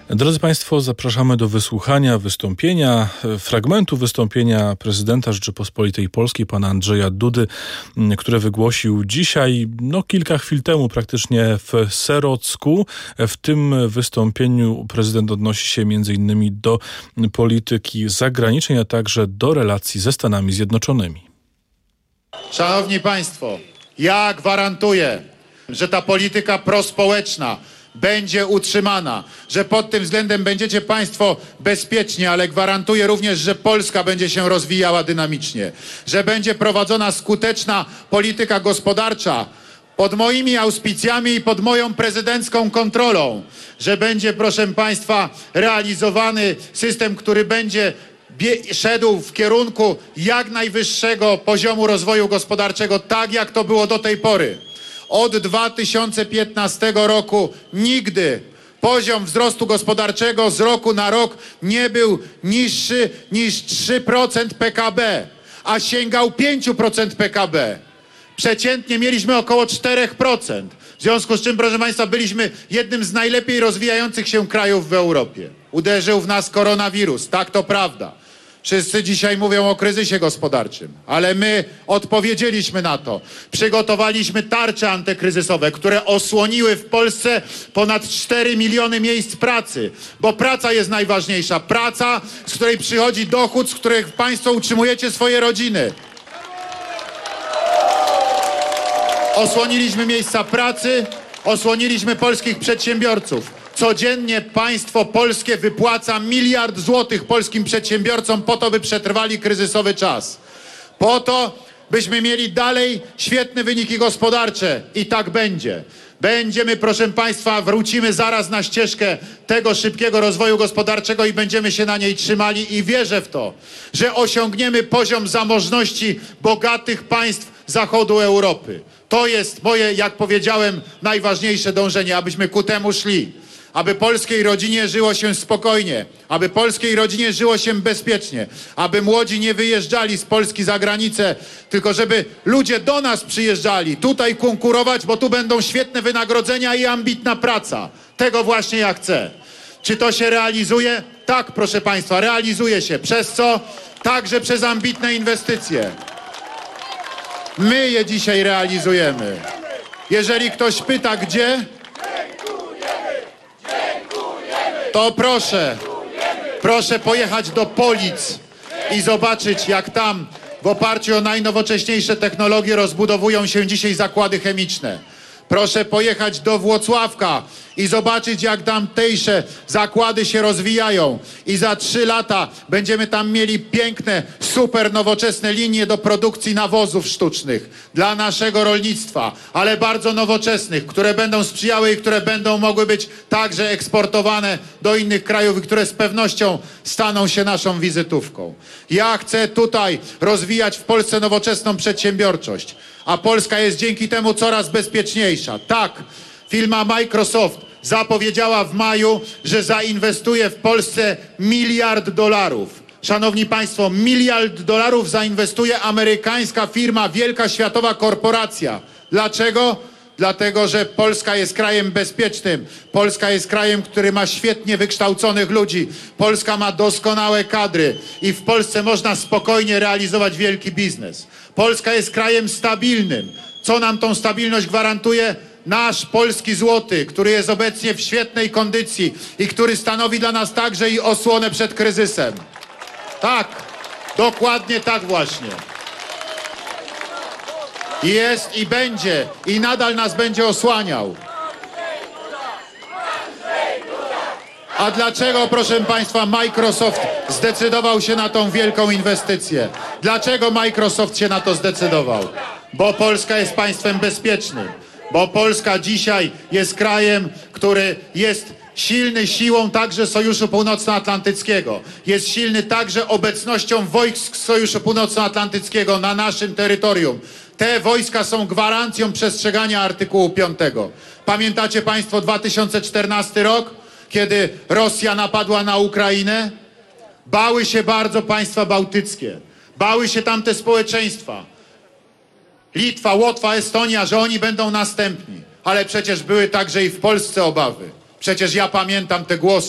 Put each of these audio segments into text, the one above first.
Drodzy Państwo, zapraszamy do wysłuchania fragmentu wystąpienia prezydenta Rzeczypospolitej Polskiej, pana Andrzeja Dudy, które wygłosił dzisiaj, kilka chwil temu praktycznie w Serocku. W tym wystąpieniu prezydent odnosi się m.in. do polityki zagranicznej, a także do relacji ze Stanami Zjednoczonymi. Szanowni Państwo, ja gwarantuję, że ta polityka prospołeczna będzie utrzymana, że pod tym względem będziecie Państwo bezpieczni, ale gwarantuję również, że Polska będzie się rozwijała dynamicznie, że będzie prowadzona skuteczna polityka gospodarcza pod moimi auspicjami i pod moją prezydencką kontrolą, że będzie, proszę Państwa, realizowany system, który będzie szedł w kierunku jak najwyższego poziomu rozwoju gospodarczego, tak jak to było do tej pory. Od 2015 roku nigdy poziom wzrostu gospodarczego z roku na rok nie był niższy niż 3% PKB, a sięgał 5% PKB. Przeciętnie mieliśmy około 4%. W związku z czym, proszę Państwa, byliśmy jednym z najlepiej rozwijających się krajów w Europie. Uderzył w nas koronawirus, tak, to prawda. Wszyscy dzisiaj mówią o kryzysie gospodarczym, ale my odpowiedzieliśmy na to. Przygotowaliśmy tarcze antykryzysowe, które osłoniły w Polsce ponad 4 miliony miejsc pracy, bo praca jest najważniejsza. Praca, z której przychodzi dochód, z których Państwo utrzymujecie swoje rodziny. Osłoniliśmy miejsca pracy, osłoniliśmy polskich przedsiębiorców. Codziennie państwo polskie wypłaca 1 miliard złotych polskim przedsiębiorcom po to, by przetrwali kryzysowy czas. Po to, byśmy mieli dalej świetne wyniki gospodarcze i tak będzie. Będziemy, proszę Państwa, wrócimy zaraz na ścieżkę tego szybkiego rozwoju gospodarczego i będziemy się na niej trzymali i wierzę w to, że osiągniemy poziom zamożności bogatych państw zachodu Europy. To jest moje, jak powiedziałem, najważniejsze dążenie, abyśmy ku temu szli. Aby polskiej rodzinie żyło się spokojnie, aby polskiej rodzinie żyło się bezpiecznie, aby młodzi nie wyjeżdżali z Polski za granicę, tylko żeby ludzie do nas przyjeżdżali, tutaj konkurować, bo tu będą świetne wynagrodzenia i ambitna praca. Tego właśnie ja chcę. Czy to się realizuje? Tak, proszę Państwa, realizuje się. Przez co? Także przez ambitne inwestycje. My je dzisiaj realizujemy. Jeżeli ktoś pyta, gdzie, to proszę pojechać do Polic i zobaczyć, jak tam w oparciu o najnowocześniejsze technologie rozbudowują się dzisiaj zakłady chemiczne. Proszę pojechać do Włocławka i zobaczyć, jak tamtejsze zakłady się rozwijają. I za 3 lata będziemy tam mieli piękne, super nowoczesne linie do produkcji nawozów sztucznych dla naszego rolnictwa, ale bardzo nowoczesnych, które będą sprzyjały i które będą mogły być także eksportowane do innych krajów i które z pewnością staną się naszą wizytówką. Ja chcę tutaj rozwijać w Polsce nowoczesną przedsiębiorczość, a Polska jest dzięki temu coraz bezpieczniejsza. Tak, firma Microsoft zapowiedziała w maju, że zainwestuje w Polsce $1 miliard. Szanowni Państwo, $1 miliard zainwestuje amerykańska firma, wielka światowa korporacja. Dlaczego? Dlatego, że Polska jest krajem bezpiecznym. Polska jest krajem, który ma świetnie wykształconych ludzi. Polska ma doskonałe kadry i w Polsce można spokojnie realizować wielki biznes. Polska jest krajem stabilnym. Co nam tą stabilność gwarantuje? Nasz polski złoty, który jest obecnie w świetnej kondycji i który stanowi dla nas także i osłonę przed kryzysem. Tak, dokładnie tak właśnie. Jest i będzie i nadal nas będzie osłaniał. A dlaczego, proszę Państwa, Microsoft zdecydował się na tą wielką inwestycję? Dlaczego Microsoft się na to zdecydował? Bo Polska jest państwem bezpiecznym. Bo Polska dzisiaj jest krajem, który jest silny siłą także Sojuszu Północnoatlantyckiego. Jest silny także obecnością wojsk Sojuszu Północnoatlantyckiego na naszym terytorium. Te wojska są gwarancją przestrzegania artykułu 5. Pamiętacie Państwo 2014 rok, kiedy Rosja napadła na Ukrainę? Bały się bardzo państwa bałtyckie. Bały się tamte społeczeństwa. Litwa, Łotwa, Estonia, że oni będą następni. Ale przecież były także i w Polsce obawy. Przecież ja pamiętam te głosy.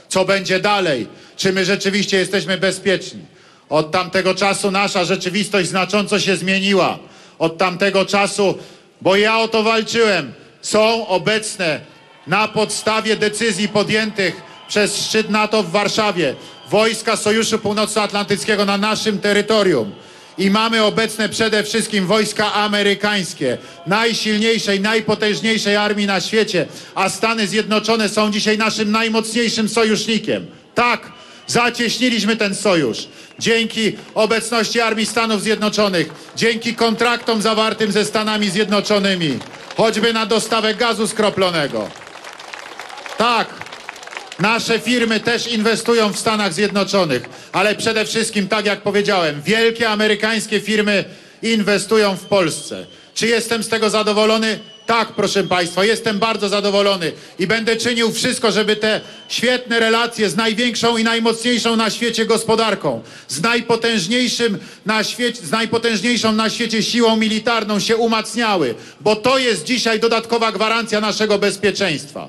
Co będzie dalej? Czy my rzeczywiście jesteśmy bezpieczni? Od tamtego czasu nasza rzeczywistość znacząco się zmieniła. Od tamtego czasu, bo ja o to walczyłem, są obecne na podstawie decyzji podjętych przez szczyt NATO w Warszawie wojska Sojuszu Północnoatlantyckiego na naszym terytorium. I mamy obecne przede wszystkim wojska amerykańskie, najsilniejszej, najpotężniejszej armii na świecie, a Stany Zjednoczone są dzisiaj naszym najmocniejszym sojusznikiem. Tak, zacieśniliśmy ten sojusz. Dzięki obecności Armii Stanów Zjednoczonych, dzięki kontraktom zawartym ze Stanami Zjednoczonymi, choćby na dostawę gazu skroplonego. Tak, nasze firmy też inwestują w Stanach Zjednoczonych, ale przede wszystkim, tak jak powiedziałem, wielkie amerykańskie firmy inwestują w Polsce. Czy jestem z tego zadowolony? Tak, proszę Państwa, jestem bardzo zadowolony i będę czynił wszystko, żeby te świetne relacje z największą i najmocniejszą na świecie gospodarką, z najpotężniejszą na świecie siłą militarną się umacniały, bo to jest dzisiaj dodatkowa gwarancja naszego bezpieczeństwa.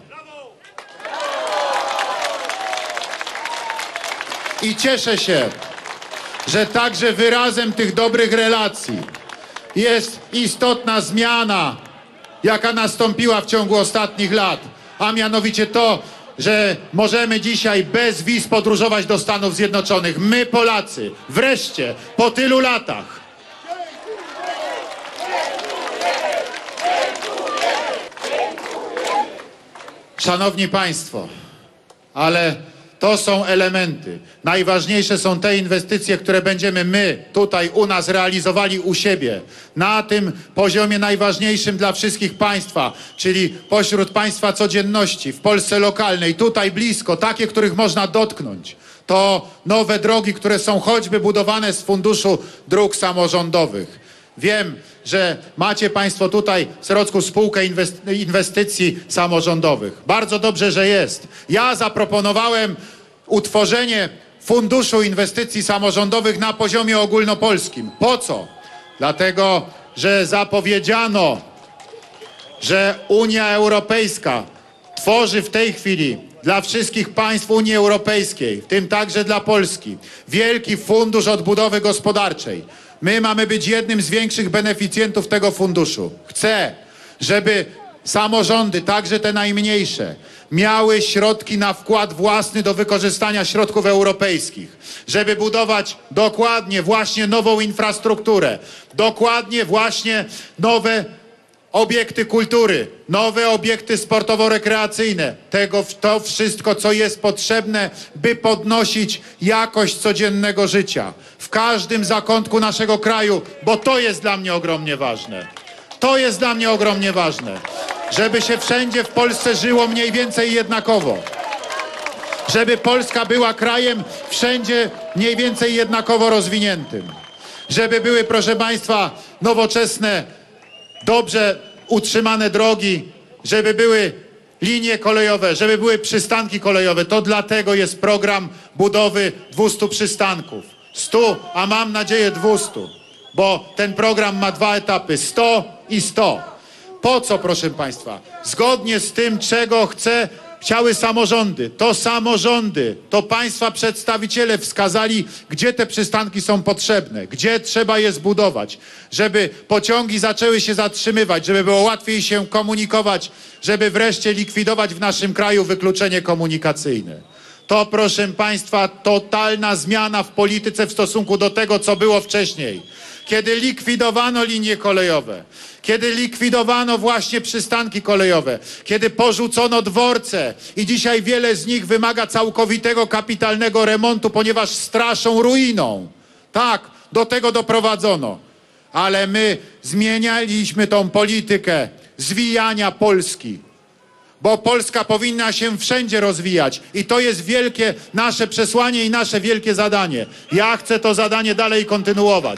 I cieszę się, że także wyrazem tych dobrych relacji jest istotna zmiana, jaka nastąpiła w ciągu ostatnich lat, a mianowicie to, że możemy dzisiaj bez wiz podróżować do Stanów Zjednoczonych. My, Polacy, wreszcie, po tylu latach. Szanowni Państwo, ale to są elementy. Najważniejsze są te inwestycje, które będziemy my tutaj u nas realizowali u siebie. Na tym poziomie najważniejszym dla wszystkich Państwa, czyli pośród Państwa codzienności, w Polsce lokalnej, tutaj blisko, takie, których można dotknąć. To nowe drogi, które są choćby budowane z Funduszu Dróg Samorządowych. Wiem, że macie Państwo tutaj w Serocku spółkę inwestycji samorządowych. Bardzo dobrze, że jest. Ja zaproponowałem utworzenie Funduszu Inwestycji Samorządowych na poziomie ogólnopolskim. Po co? Dlatego, że zapowiedziano, że Unia Europejska tworzy w tej chwili dla wszystkich państw Unii Europejskiej, w tym także dla Polski, wielki fundusz odbudowy gospodarczej. My mamy być jednym z większych beneficjentów tego funduszu. Chcę, żeby samorządy, także te najmniejsze, miały środki na wkład własny do wykorzystania środków europejskich, żeby budować dokładnie właśnie nową infrastrukturę, dokładnie właśnie nowe obiekty kultury, nowe obiekty sportowo-rekreacyjne, to wszystko, co jest potrzebne, by podnosić jakość codziennego życia w każdym zakątku naszego kraju, bo to jest dla mnie ogromnie ważne. To jest dla mnie ogromnie ważne, żeby się wszędzie w Polsce żyło mniej więcej jednakowo. Żeby Polska była krajem wszędzie mniej więcej jednakowo rozwiniętym. Żeby były, proszę Państwa, nowoczesne, dobrze utrzymane drogi, żeby były linie kolejowe, żeby były przystanki kolejowe. To dlatego jest program budowy 200 przystanków. 100, a mam nadzieję 200, bo ten program ma dwa etapy, 100 i 100. Po co, proszę Państwa? Zgodnie z tym, czego chciały samorządy, to Państwa przedstawiciele wskazali, gdzie te przystanki są potrzebne, gdzie trzeba je zbudować, żeby pociągi zaczęły się zatrzymywać, żeby było łatwiej się komunikować, żeby wreszcie likwidować w naszym kraju wykluczenie komunikacyjne. To, proszę Państwa, totalna zmiana w polityce w stosunku do tego, co było wcześniej. Kiedy likwidowano linie kolejowe, kiedy likwidowano właśnie przystanki kolejowe, kiedy porzucono dworce i dzisiaj wiele z nich wymaga całkowitego, kapitalnego remontu, ponieważ straszą ruiną. Tak, do tego doprowadzono. Ale my zmienialiśmy tą politykę zwijania Polski. Bo Polska powinna się wszędzie rozwijać i to jest wielkie nasze przesłanie i nasze wielkie zadanie. Ja chcę to zadanie dalej kontynuować.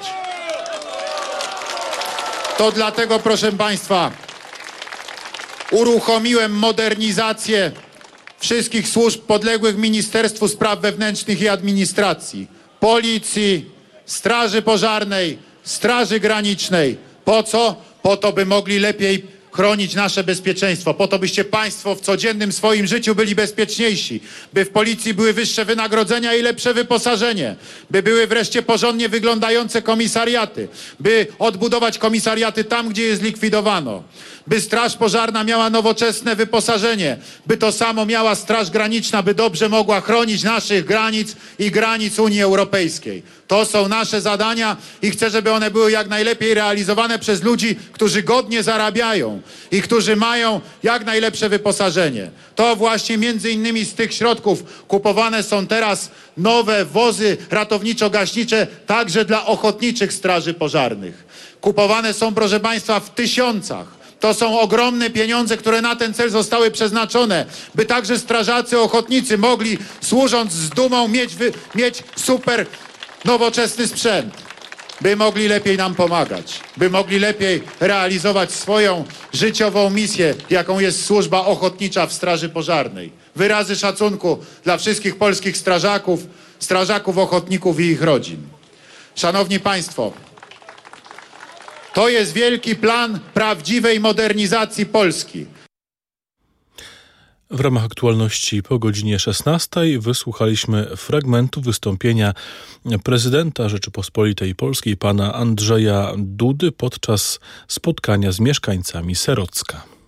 To dlatego, proszę Państwa, uruchomiłem modernizację wszystkich służb podległych Ministerstwu Spraw Wewnętrznych i Administracji, Policji, Straży Pożarnej, Straży Granicznej. Po co? Po to, by mogli lepiej chronić nasze bezpieczeństwo, po to byście państwo w codziennym swoim życiu byli bezpieczniejsi, by w policji były wyższe wynagrodzenia i lepsze wyposażenie, by były wreszcie porządnie wyglądające komisariaty, by odbudować komisariaty tam, gdzie je zlikwidowano, by Straż Pożarna miała nowoczesne wyposażenie, by to samo miała Straż Graniczna, by dobrze mogła chronić naszych granic i granic Unii Europejskiej. To są nasze zadania i chcę, żeby one były jak najlepiej realizowane przez ludzi, którzy godnie zarabiają i którzy mają jak najlepsze wyposażenie. To właśnie między innymi z tych środków kupowane są teraz nowe wozy ratowniczo-gaśnicze także dla ochotniczych straży pożarnych. Kupowane są, proszę państwa, w tysiącach. To są ogromne pieniądze, które na ten cel zostały przeznaczone, by także strażacy ochotnicy mogli, służąc z dumą, mieć super nowoczesny sprzęt, by mogli lepiej nam pomagać, by mogli lepiej realizować swoją życiową misję, jaką jest służba ochotnicza w Straży Pożarnej. Wyrazy szacunku dla wszystkich polskich strażaków ochotników i ich rodzin. Szanowni Państwo, to jest wielki plan prawdziwej modernizacji Polski. W ramach aktualności po godzinie 16 wysłuchaliśmy fragmentu wystąpienia prezydenta Rzeczypospolitej Polskiej pana Andrzeja Dudy podczas spotkania z mieszkańcami Serocka.